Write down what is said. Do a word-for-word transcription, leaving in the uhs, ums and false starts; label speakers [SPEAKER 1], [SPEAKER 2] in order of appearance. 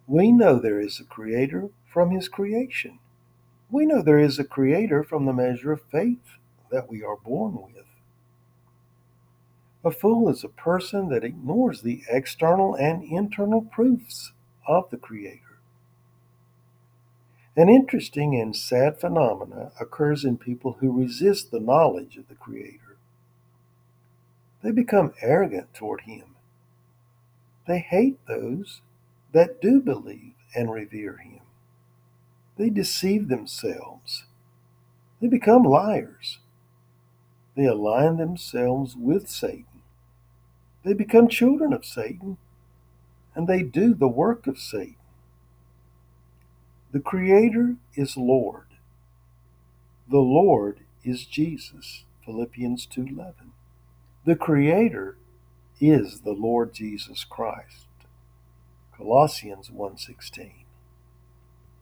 [SPEAKER 1] We know there is a creator from his creation. We know there is a creator from the measure of faith that we are born with. A fool is a person that ignores the external and internal proofs of the creator. An interesting and sad phenomena occurs in people who resist the knowledge of the creator. They become arrogant toward him. They hate those that do believe and revere him. They deceive themselves. They become liars. They align themselves with Satan. They become children of Satan, and they do the work of Satan. The Creator is Lord. The Lord is Jesus. Philippians two eleven. The Creator is the Lord Jesus Christ. Colossians one sixteen.